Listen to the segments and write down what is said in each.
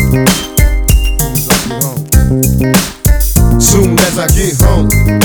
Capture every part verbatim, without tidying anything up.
Soon as I get home.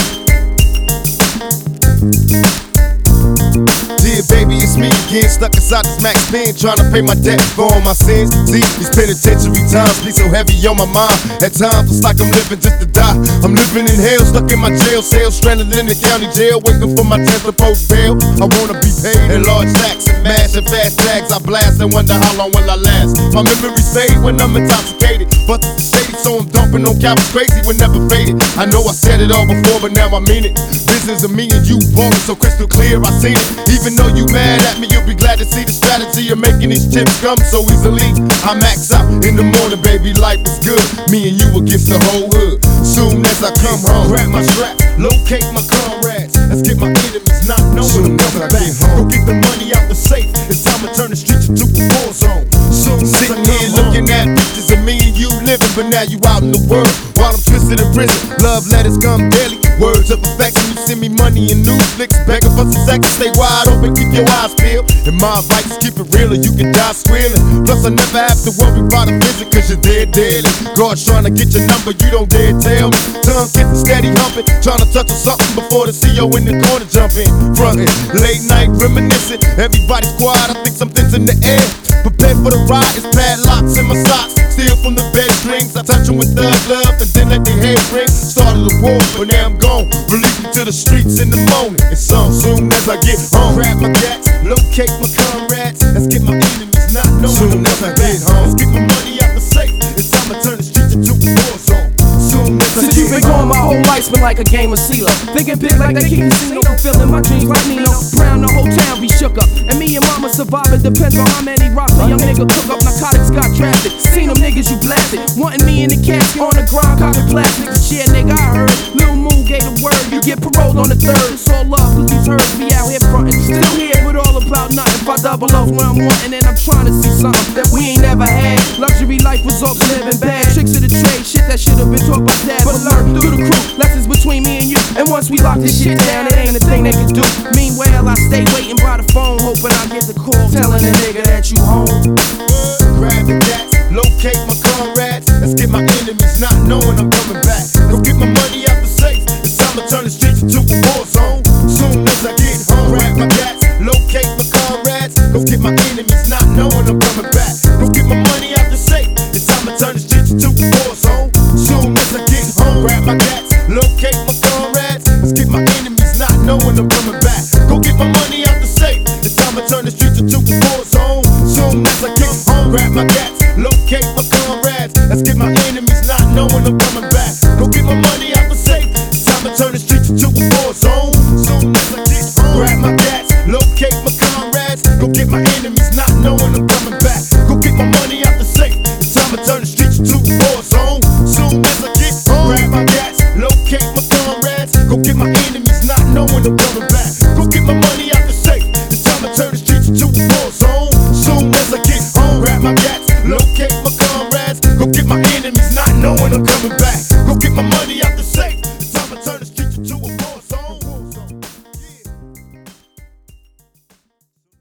Dear baby, it's me again, stuck inside this max pen, trying to pay my debt for all my sins. See, these penitentiary times be so heavy on my mind. At times it's like I'm living just to die. I'm living in hell, stuck in my jail cell, stranded in the county jail, waiting for my tenth to post bail. I wanna be paid in large stacks and mash and fast tags. I blast and wonder how long will I last. My memories fade when I'm intoxicated, but the shady, so I'm dumping on cowards crazy when never faded. I know I said it all before, but now I mean it. Business of me and you ballin' so crystal clear, I seen it. Even though you mad at me, you'll be glad to see the strategy of making these chips come so easily. I max out in the morning, baby, life is good. Me and you against the whole hood. Soon as I come home, grab my strap, locate my comrades. Let's get my enemies not knowing I'm coming back. Go get the money out the safe. It's time to turn the streets into a war zone. Soon sitting here looking at pictures of me and you living, but now you out in the world while I'm twisted in prison. Love letters come daily, words of affection. You send me money and new flicks, begging for some seconds. Stay wide open, keep your eyes peeled. And my advice is keep it real or you can die squealing. Plus I never have to worry about a visit cause you're dead daily. God's trying to get your number, you don't dare tell me. Tongue getting steady humping, trying to touch on something before the C O in the corner jump in. Frontin', late night reminiscing, everybody's quiet, I think something's in the air. Prepared for the ride, it's padlocks in my socks. Steal from the bed strings, I touch them with thug love and then let their head ring. Started the war, but now I'm gone. Release me to the streets in the morning. It's on soon as I get home. Grab my gats, locate my comrades. Let's get my enemies not knowing. Soon as I get home, let's get my money out the safe. It's time to turn the streets into a war zone. Soon as I Since you've been gone, my whole life's been like a game of CeeLo. Thinking big like they keep casino, feeling my dreams like Nino Brown. The whole town be shook up, and me and mama surviving depends on how many rocks a young nigga cook up. Narcotics got drafted, seen them niggas you blasted, wanting me in the casket on the ground, copping plastics. Shit, nigga, I heard Lil Moon gave the word, you get paroled on the third. It's all love, cause these herds be out here frontin'. Still here with all about nothing. Five double O's where I'm wanting, and I'm trying to see something that we ain't never had. Luxury life was off living bad. Tricks of the trade, shit that should've been taught by dad. But learn through the crew, lessons between me and you. And once we lock this shit down, it ain't a thing they can do. Meanwhile, I stay waiting by the phone, hoping I get the call telling the nigga that you home. Grab the gats, locate my comrades. Let's get my enemies not knowing I'm coming back. Go get my money out the safe. It's time to turn the streets into a war zone. Soon as I get home, grab my gats, locate my comrades. Go get my enemies not knowing I'm coming back. Go get my money out the safe. It's time to turn the streets into a war zone. Soon as I get home, grab my gats, locate my comrades. Let's get my enemies not knowing I'm coming back. Go get my money out the safe. It's time to turn the streets into a war zone. Soon as I get home, grab my gats, locate my comrades. Let's get my enemies not knowing I'm coming back. Go get my money out the safe. It's time to turn the streets into a war zone. Soon as I get home, grab my gats, locate my comrades. Go get my enemies not knowing I'm coming back. Go get my money out the safe. It's time to turn the streets into a war zone. Soon as I get home, grab my gats, locate my comrades. Go get my enemies not knowing I'm coming back. Go get my money out